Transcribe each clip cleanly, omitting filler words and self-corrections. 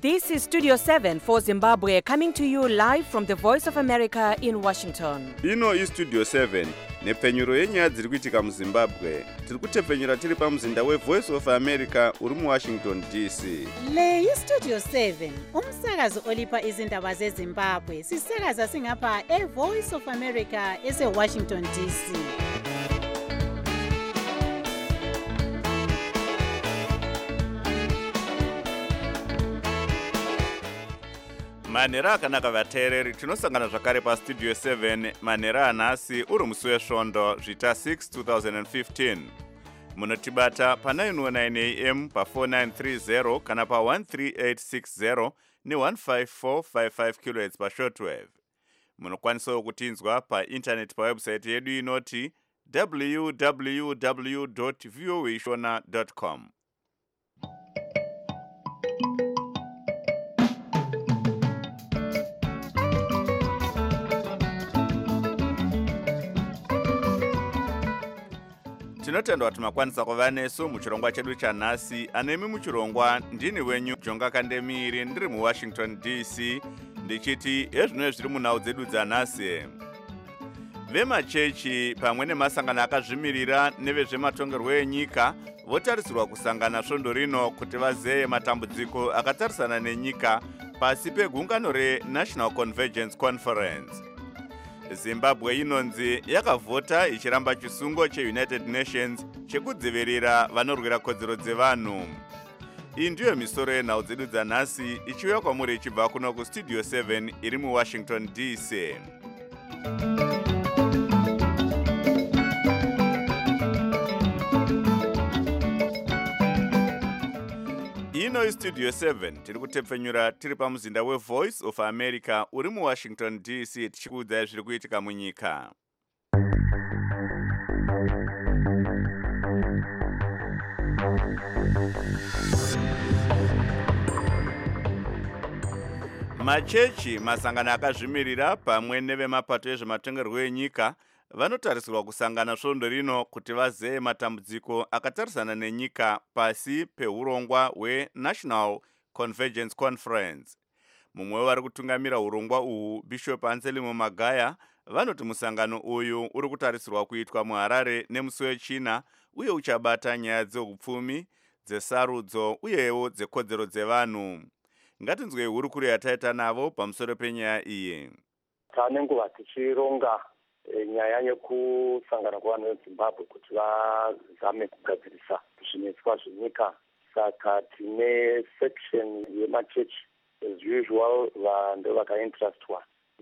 This is Studio 7 for Zimbabwe, coming to you live from the Voice of America in Washington. Ino iStudio 7 nepfenyuro yenyaya dziri kuitika muZimbabwe. Tiri kutepfenyura tiri pamuzinda weVoice of America uri muWashington DC. Le iStudio 7 umsakazo olipa izindaba zeZimbabwe. Sisakaza singapha eVoice of America eseWashington DC. Manhero akanaka vateereri, tinosangana zvakare paStudio 7 manhero anhasi uri musi wesvondo zvita 6 2015. Munotibata pa 909 AM pa 4930 kana pa 13860 ne15455 kHz pa shortwave. Munokwanisawo kutinzwa pa internet pa website yedu inoti www.voashona.com. Tinotendwa kuti makwanisa kuva nesu muchirongwa chedu chanhasi. Anemi muchirongwa ndini wenyu Jonga Kandemiri, ndiri muWashington DC, ndichiti ezvino zviri munhau dzedu dzanhasi. Vemachechi pamwe nemasangano akazvimirira nevezvematongerwo enyika votarisirwa kusangana svondo rino kuti vazeye matambudziko akatarisana nenyika pasi pegungano reNational Convergence Conference. Zimbabwe inonzi yakavhota ichiramba chisungo cheUnited Nations chekudzivirira vanorwira kodzero dzevanhu. Iyi ndiyo misoro yenhau dzedu dzanhasi ichiuya kwamuri ichibva kuno kuStudio 7 iri muWashington DC. Ino iStudio 7 tiri kutepfenyura tiri pamuzinda weVoice of America uri muWashington DC tichikuudzai zviri kuitika munyika. Machechi, masangano akazvimirira pamwe nevemapato ezvematongerwo enyika vanotarisirwa kusangana svondo rino kuti vazeye matambudziko akatarisana nenyika pasi peurongwa hweNational Convergence Conference. Mumwe wevari kutungamira urongwa uhu, Bishop Anselmo Magaya, vanoti musangano uyu uri kutarisirwa kuitwa muHarare nemusi wechina uye uchabata nyaya dzeupfumi, dzesarudzo uyewo dzekodzero dzevanhu. Ngatinzwei hurukuro yataita navo pamusoro penyaya iyi. Tane nguva tichironga nyaya yekusangana kwavanhu veZimbabwe kuti vazame kugadzirisa zvinetswa zvenyika. Saka tine section yemachechi as usual ndo vakainterestwa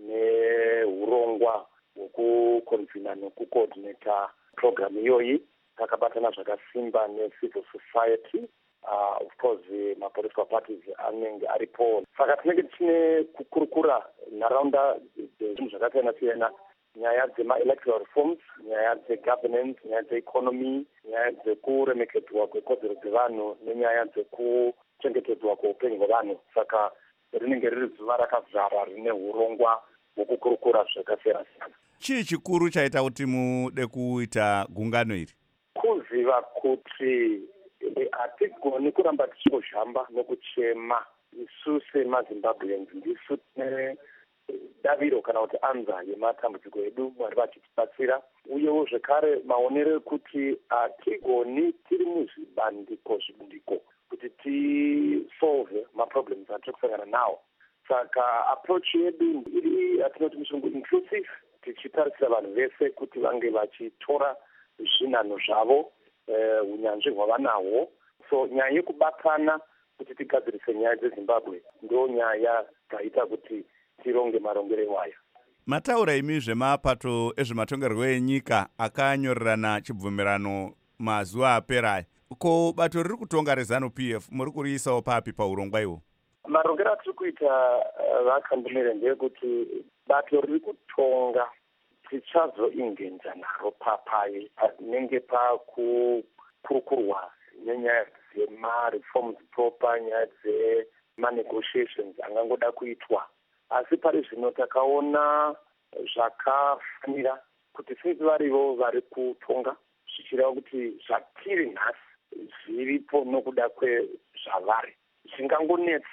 neurongwa hwekukonvina nekucoordinata program iyoyi. Takabatana zvakasimba necivil society, of course mapolitical parties anenge aripo. Saka tinenge tichine kukurukura nharaunda zvinhu zvakasiyana-siyana, nyaya dzema-electoral reforms, nyaya dzegovernance, nyaya dzeeconomy, nyaya dzekuremekedzwa kwekodzero dzevanhu nenyaya dzekuchengetedzwa kweupenyu hwevanhu. Saka rinenge riri zuva rakazara rine urongwa hwokukurukura zvakasiyana-siyana. Chii chikuru chaita kuti mude kuita gungano iri? Kuziva kuti hatigoni kuramba tichizhamba nokuchema. Isu semaZimbabweans ndisu tine daviro kana kuti anza yematambudziko edu, Mwari vachitibatsira. Uyewo zvekare maonero ekuti hatigoni tiri muzvibandiko kuti tisolve maproblems atiri kusangana nawo. Saka approach yedu iri yatinoti muchirungu inclusive, tichitarisira vanhu vese kuti vange vachitora zvinhanho zvavo, unyanzvi hwavanahwo. So nyaya yekubatana kuti tigadzirise nyaya dzeZimbabwe ndo nyaya dzaita kuti tironge marongere waya. Mataura imi zvemapato ezvematongerwo enyika akanyorerana chibvumirano mazuva apera. Ko bato riri kutonga reZANU-PF muri kuriisawo papi paurongwa ihwo? Marongero atiri kuita vakandemere ndeyekuti bato riri kutonga tichazoingenza naro papaye panenge pakukurukurwa nenyaya dzema-reforms proper, nyaya dzema-negotiations angangoda kuitwa. Asi pari zvino takaona zvakafanira kuti since varivo vari kutonga zvichireva kuti zvatiri nhasi zviripo nokuda kwezvavari. Zvingangonetsa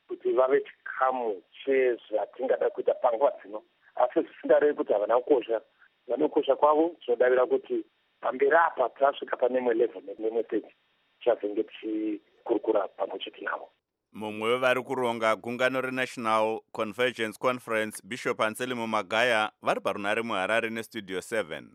kuti vave chikamu chezvatingada kuita panguva dzino, asi zvisingarevi kuti havana kukosha. Vanokosha kwavo tinodavira kuti pamberi apa tasvika pane mwe 11 nemwe 30 tichazenge tichikurukura pamwe chete navo. Mumwe wevari kuronga gungano reNational Convergence Conference, Bishop Anselmo Magaya, vari parunare muHarare neStudio 7.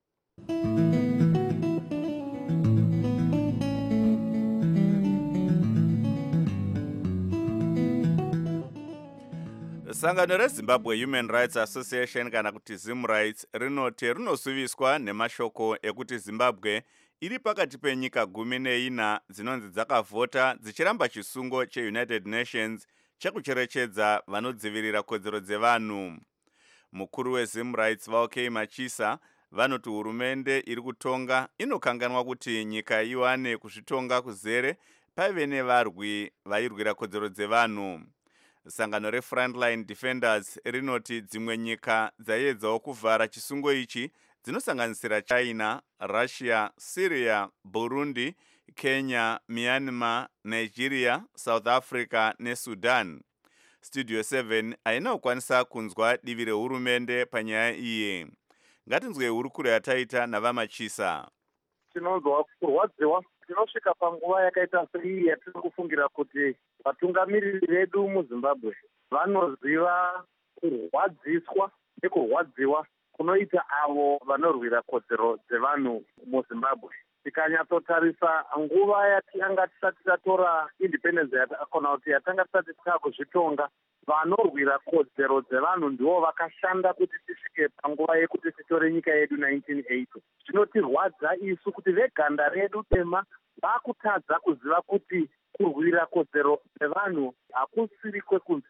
Sangano reZimbabwe Human Rights Association kana kuti ZimRights rinoti rinosuviswa nemashoko ekuti Zimbabwe iri pakati penyika 14 dzinonzi dzakavhota dzichiramba chisungo cheUnited Nations chekucherechedza vanodzivirira kodzero dzevanhu. Mukuru weZimRights Vaokei Machisa vanoti hurumende iri kutonga inokanganwa kuti nyika iwane kuzvitonga kuzere paive nevarwi vairwira kodzero dzevanhu. Sangano reFrontline Defenders rinoti dzimwe nyika dzaedzawo kuvhara chisungo ichi dzinosanganisira China, Russia, Syria, Burundi, Kenya, Myanmar, Nigeria, South Africa neSudan. Studio 7 haina kukwanisa kunzwa divi rehurumende panyaya iyi. Ngatinzwe hurukuro yataita navaMachisa. Tinonzwa kurwadziwa, tinosvika panguva yakaita seiyi yatiri kufungira kuti vatungamiriri vedu muZimbabwe vanoziva kurwadziswa nekurwadziwa kunoita avo vanorwira kodzero dzevanhu muZimbabwe. Tikanyatsotarisa nguva yatanga tisati tatora independence yatakona kuti yatanga tisati takuzvitonga, vanorwira kodzero dzevanhu ndivo vakashanda kuti tisvike panguva yekuti titore nyika yedu 1980. Zvinotirwadza isu kuti veganda redu tema vakutadza kuziva kuti kurwira kodzero dzevanhu hakusiri kwekunze,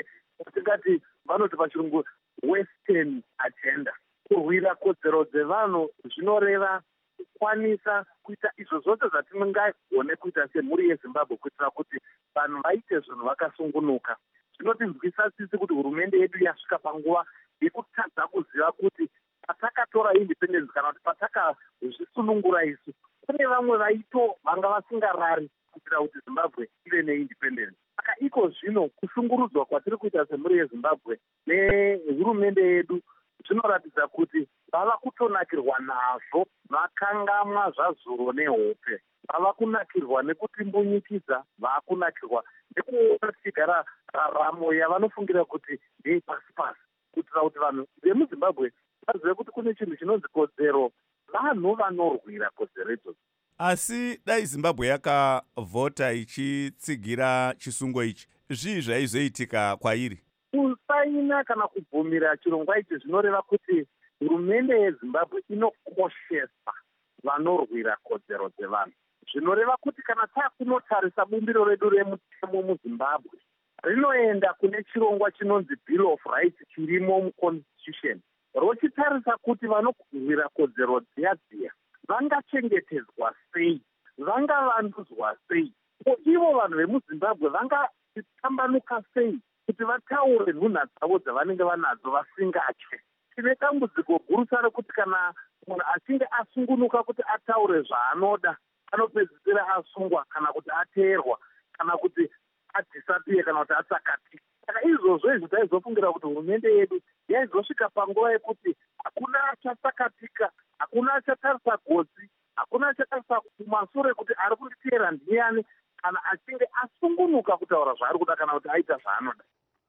tingati vanoti pachirungu western agenda. Kurwira kodzero dzevanhu zvinoreva kukwanisa kuita izvo zvose zvatingagone kuita semhuri yeZimbabwe kuitira kuti vanhu vaite zvinhu vakasungunuka. Zvinotinzwisa sisi kuti hurumende yedu yasvika panguva yekutadza kuziva kuti patakatora independence kana kuti patakazvisunungura isu, kune vamwe vaito vanga vasingarari kuitira kuti Zimbabwe ive neindependence. Saka iko zvino kushungurudzwa kwatiri kuita semhuri yeZimbabwe nehurumende yedu zvinoratidza kuti vava kutonakirwa nazvo, vakangamwa zvazuro nehope. Vava kunakirwa nekutimbunyikiza, vava kunakirwa nekuona tichigara raramo yavanofungira kuti ndei pasi pasi, kuitira kuti vanhu vemuZimbabwe vazive kuti kune chinhu chinonzi kodzero, vanhu vanorwira kodzero idzodzo. Asi dai Zimbabwe yakavhota ichitsigira chisungo ichi, zvii zvaizoitika kwairi? Kusaina kana kubvumira chirongwa ichi zvinoreva kuti hurumende yeZimbabwe inokoshesa vanorwira kodzero dzevanhu. Zvinoreva kuti kana takunotarisa bumbiro redu remutemo muZimbabwe, rinoenda kune chirongwa chinonzi Bill of Rights chirimo muConstitution, rochitarisa kuti vanorwira kodzero dziya vangachengetedzwa sei, vangavandudzwa sei, ivo vanhu vemuZimbabwe vangatambanuka sei kuti vataure nhunha dzavo dzavanenge vanadzo vasingatye. Tine dambudziko gurusa rekuti kana munhu achinge asungunuka kuti ataure zvaanoda, anopedzisira asungwa kana kuti ateerwa kana kuti adhisapiye kana kuti atsakatika. Saka izvozvo izvi taizofungira kuti hurumende yedu yaizosvika panguva yekuti hakuna achatsakatika, hakuna achatarisa gotsi, hakuna achatarisa kumashure kuti ari kunditeera ndiani, kana achinge asungunuka kutaura zvaari kuda kana kuti aita zvaanoda.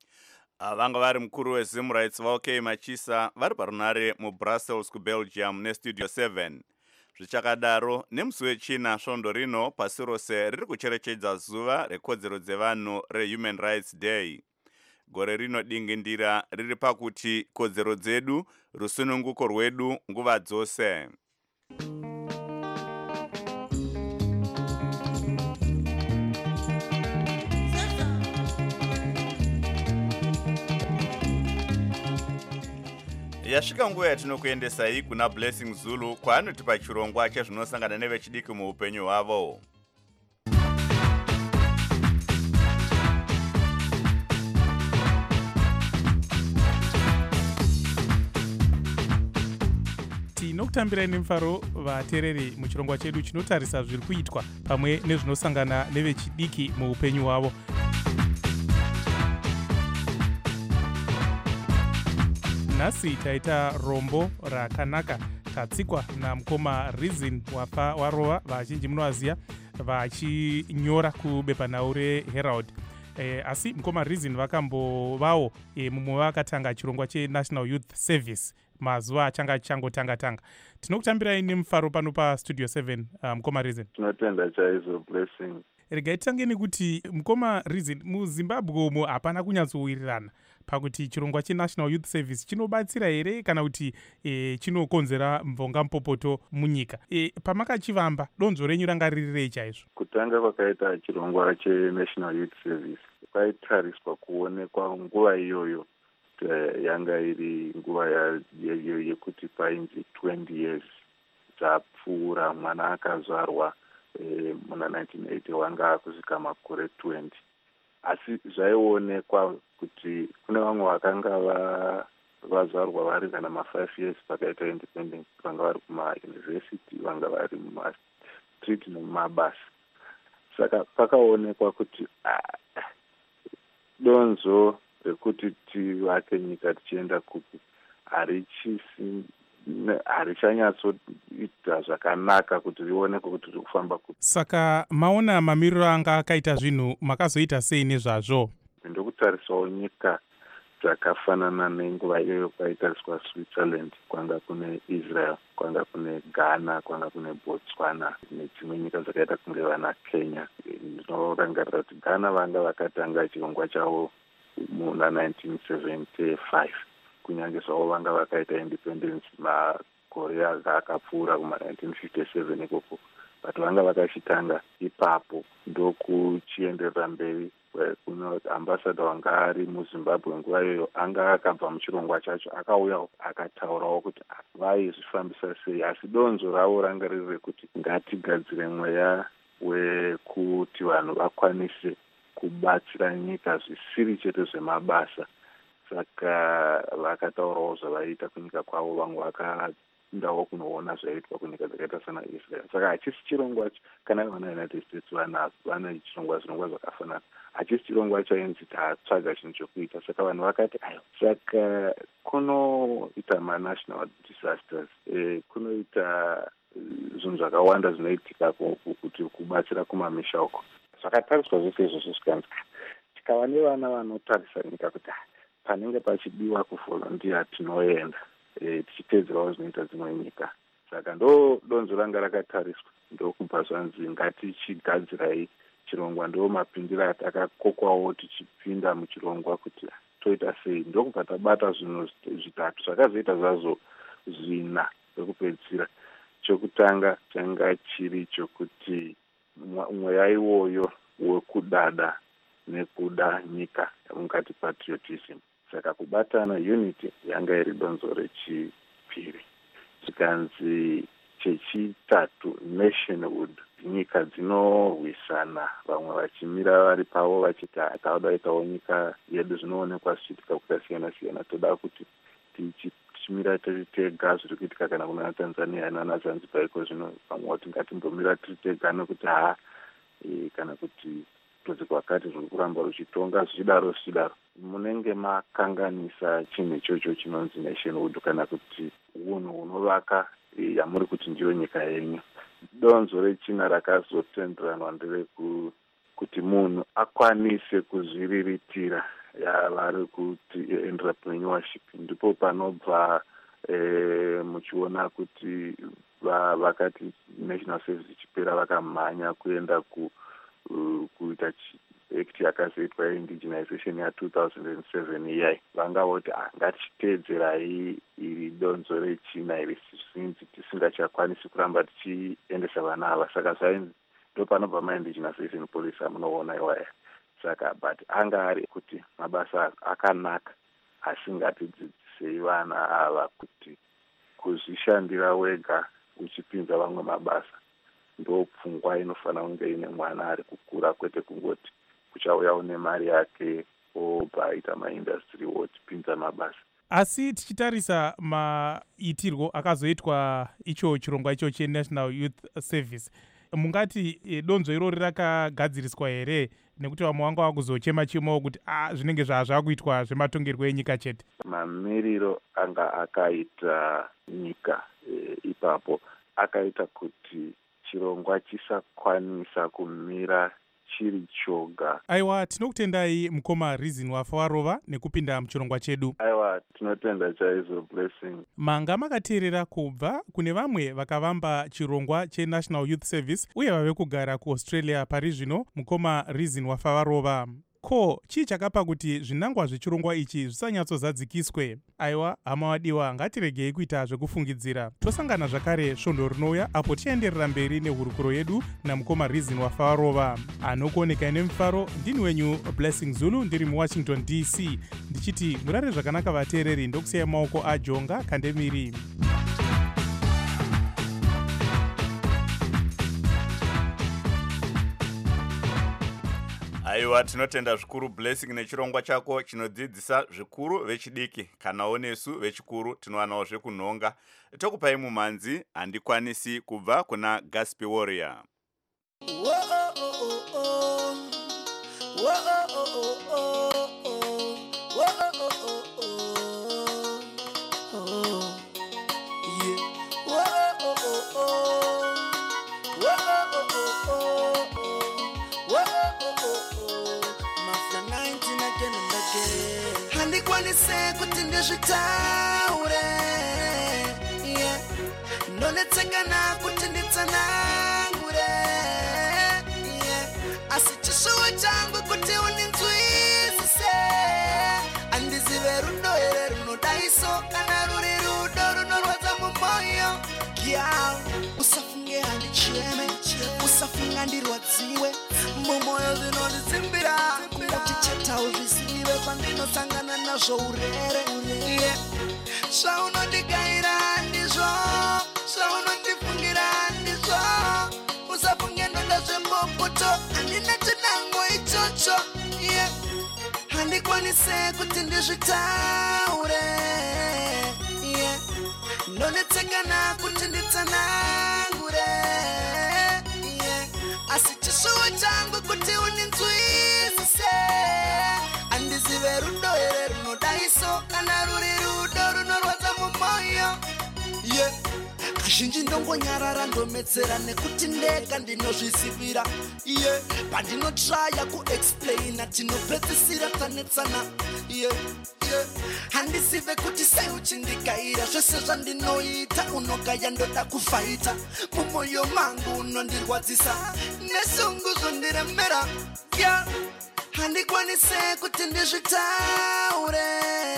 Vanga vari mukuru weZimRights Vaokei Machisa vari parunare muBrussels kuBelgium neStudio 7. Zvichakadaro, nemusi wechina svondo rino pasi rose riri kucherechedza zuva rekodzero dzevanhu reHuman Rights Day. Gore rino dingindira riri pakuti kodzero dzedu, rusununguko rwedu nguva dzose. Yasvika nguva yatinokuendesai kuna Blessing Zulu kwaanotipa chirongwa chezvinosangana nevechidiki muupenyu hwavo. Tinokutambirai nemufaro vateereri muchirongwa chedu chinotarisa zviri kuitwa pamwe nezvinosangana nevechidiki muupenyu hwavo. nhasi taita rombo rakanaka tatsikwa namukoma Reason warova, vazhinji munovaziva vachinyora kubepanhau reHerald. Asi mukoma Reason vakambovawo mumwe vakatanga chirongwa cheNational Youth Service mazuva achanga changotanga. Tinokutambirai nemufaro pano paStudio 7, mukoma Reason. Tinotenda chaizvo Blessing. Regai titangeni kuti mukoma Reason, muZimbabwe umo hapana kunyatsowirirana pakuti chirongwa cheNational Youth Service chinobatsira here kana kuti chinokonzera mvonga mupopoto munyika. Pamakachivamba donzvo renyu ranga ririrei chaizvo? Kutanga kwakaita chirongwa cheNational Youth Service kwaitariswa kuonekwa nguva iyoyo yanga iri nguva yekuti painzi 20 years dzapfuura mwana akazvarwa muna 1980 wanga kusvika makore 20. Asi zvaionekwa kuti kune vamwe vakanga vazvarwa vari kana ma5 years pakaita independence, vanga vari kumayunivhesiti, vanga vari mumastreet nemumabasa. Saka pakaonekwa kuti donzo rekuti tivake nyika tichienda kupi harichanyatsoita zvakanaka kuti rionekwe kuti riri kufamba kupi. Saka maona mamiriro anga akaita zvinhu makazoita sei nezvazvo? Ndokutarisawo nyika dzakafanana nenguva iyoyo kwaitariswa Switzerland, kwanga kune Israel, kwanga kune Ghana, kwanga kune Botswana nedzimwe nyika dzakaita kunge vana Kenya. Ndinorangarira kuti Ghana vanga vakatanga chirongwa chavo muna 1975, kunyange zvavo vanga vakaita independence makore akapfuura kuma 1957 ikoko, but vanga vakachitanga ipapo. Ndokuchienderera mberi kuno ambassador wanga ari muZimbabwe nguva iyoyo anga akabva muchirongwa chacho, akauya akataurawo kuti vaizvifambisa sei, asi donzo ravo ranga riri rekuti ngatigadzire mweya wekuti vanhu vakwanise kubatsira nyika zvisiri chete zvemabasa. Saka vakataurawo zvavaiita kunyika kwavo, vamwe vakaendawo kunoona zvaiitwa kunyika dzakaita sana Israel. Saka hachisi chirongwa kana vana United States vane zvirongwa zvakafanana, hachisi chirongwa chainzi tatsvaga chinhu chokuita. Saka vanhu vakati ayo, saka kunoita manational disasters, kunoita zvinhu zvakawanda zvinoitika kuti kubatsira kumamisha uko. Zvakatariswa zvese izvozvo zvikanzi tikava nevana vanotarisa nyika kuti panenge pachidiwa kuvolontiya tinoenda, tichiteedzerawo zvinoita dzimwe nyika. Saka ndo donzo ranga rakatariswa, ndokubva zvanzi ngatichigadzirai chirongwa. Ndo mapindiro atakakokwawo tichipinda muchirongwa kuti toita sei. Ndokubva tabata zvinhu zvitatu, zvakazoita zvazvo zvina zvekupedzisira. Chokutanga changa chiri chokuti mweya iwoyo wekudada nekuda nyika yamungati patriotism. Saka kubatana, unity, yanga iri donzo rechipiri. Chikanzi chechitatu nationhood, nyika dzinorwisana, vamwe vachimira vari pavo vachiti tauda itawo nyika yedu. Zvinoonekwa zvichiitika kukasiyana-siyana, toda kuti tichimira tiri tega, zviri kuitika kana kuna Tanzania nana Zanzibar iko zvino. Vamwe vati ngatimbomira tiri tega nekuti kana kuti rudzi rwakati rwuri kuramba ruchitonga, zvichidaro. Munenge makanganisa chinhu ichocho chinonzi nationhood kana kuti unhu hunovaka yamuri kuti ndiyo nyika yenyu. Donzo rechina rakazotenderanwa nderekuti munhu akwanise kuzviriritira, vari kuti entrepreneurship. Ndipo panobva muchiona kuti vakati national service ichipera vakamhanya kuenda kuita act yakazoitwa indigenization ya2007 iyai. Vanga voti ngatichiteedzerai iri donzo rechina iri, zvinzi tisingachakwanisi kuramba tichiendesa vana ava. Saka zvainzi ndo panobva maindigenization policy amunoona iwaya. Saka but anga ari kuti mabasa akanaka, asi ngatidzidzisei vana ava kuti kuzvishandira wega uchipinza vamwe mabasa ndo pfungwa inofanira kunge ine mwana ari kukura, kwete kungoti kuchauyawo nemari yake obva aita maindastry wotipinza mabasa. Asi tichitarisa maitirwo akazoitwa icho chirongwa icho cheNational Youth Service, mungati donzo irori rakagadziriswa here nekuti vamwe vanga vakuzochema chemo kuti zvinenge zvaakuitwa zvematongerwo enyika chete? Mamiriro anga akaita nyika ipapo akaita kuti chirongwa chisakwanisa kumira chiri choga. Aiwa, tinokutendai mukoma Reason wafa warova nekupinda muchirongwa chedu. Aiwa, tinotenda chaizvo Blessing. Manga makateerera kubva kune vamwe vakavamba chirongwa cheNational Youth Service uye vave kugara kuAustralia pari zvino, mukoma Reason wafa warova. Ko, chii chakapa kuti zvinangwa zvechirongwa ichi zvisanyatsozadzikiswe? Aiwa, hama wadiwa, ngatiregei kuita zvekufungidzira. Tosangana zvakare svondo rinouya apo tienderera mberi nehurukuro yedu namukoma Reason wafa warova. Anokuoneka nemufaro ndini wenyu Blessing Zulu, ndiri muWashington DC, ndichiti murare zvakanaka vateereri, ndokusiyai maoko aJonga Kandemiri. Aiwa, tinotenda zvikuru Blessing nechirongwa chako chinodzidzisa zvikuru vechidiki, kanawo nesu vechikuru tinowanawo zvekunhonga. Tokupai mumhanzi handikwanisi kubva kuna Gospel Warrior. Handikwanise kuti ndizvitaure, ndonetsekana kuti nditsanangure, asi chishuwo changu kuti uninzwisise, andizive rudo here runodaiso kana ruri rudo runorwadza mumwoyo. Usafunge handicheme, usafunga ndirwadziwe, mumwoyo zvinondidzimbira kuti chetawo zvisive pandinosangana nazvo urere. Zvaunondigaira ndizvo, zvaunondifungira ndizvo, usafunge ndonda zvembopoto, handina chinango ichocho. Handikwanise kuti ndizvitaure, ndonetsekana kuti nditsanangure, asi chishuwo changu kuti uninzwisise, andizive rudo here runodaiso kana ruri rudo runorwadza mumwoyo. Kazhinji ndongonyarara ndomedzera nekuti ndega ndinozvisivira, pandinotraya kuexplaina tinopedzisira tanetsana. Handisive kuti sei uchindigaira zvese zvandinoita, unogaya ndoda kufaita, mumwoyo mangu unondirwadzisa nesungu zvondiremera. Handikwanise kuti ndizvitaure,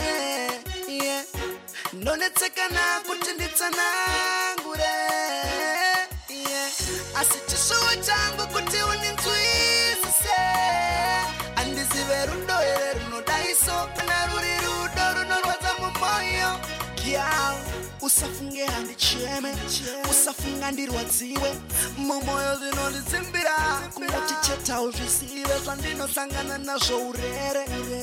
ndonetsekana kuti nditsanangure, asi chishuwo changu kuti uninzwisise, andizive rudo here runodaiso kana ruri rudo runorwadza mumwoyo. Usafunge handicheme, usafunga ndirwadziwe, mumwoyo zvinondidzimbira kuti chetawo zvisive zvandinosangana nazvo urere.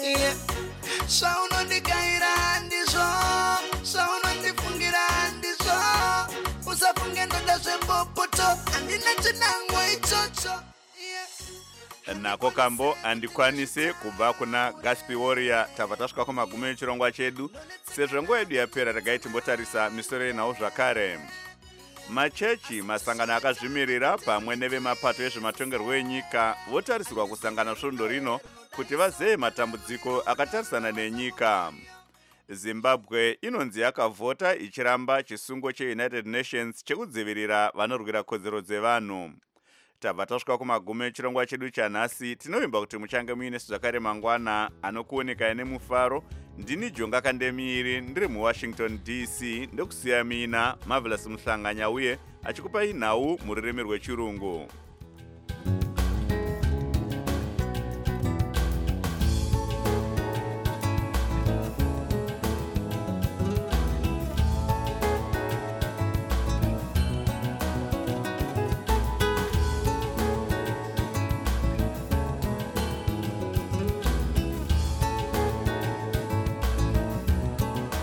Zvaunondigaira ndizvo, zvaunondifungira ndizvo, usafunge ndonda zvembopoto, handina chinango ichocho. Nako kambo handikwanise kubva kuna Gospel Warrior. Tabva tasvika kumagumi echirongwa chedu. Sezvo nguva yedu yapera, regai timbotarisa misoro yenhau zvakare. Machechi, masangano akazvimirira pamwe nevemapato ezvematongerwo enyika votarisirwa kusangana svondo rino kuti vazeye matambudziko akatarisana nenyika. Zimbabwe inonzi yakavhota ichiramba chisungo cheUnited Nations chekudzivirira vanorwira kodzero dzevanhu. Tabva tasvika kumagumi echirongwa chedu chanhasi. Tinovimba kuti muchange muine zvakare mangwana. Anokuoneka nemufaro ndini Jonga Kandemiri, ndiri muWashington DC, ndokusiya mina Marvelous Muhlanganya uye achikupai nhau mururimi rwechirungu.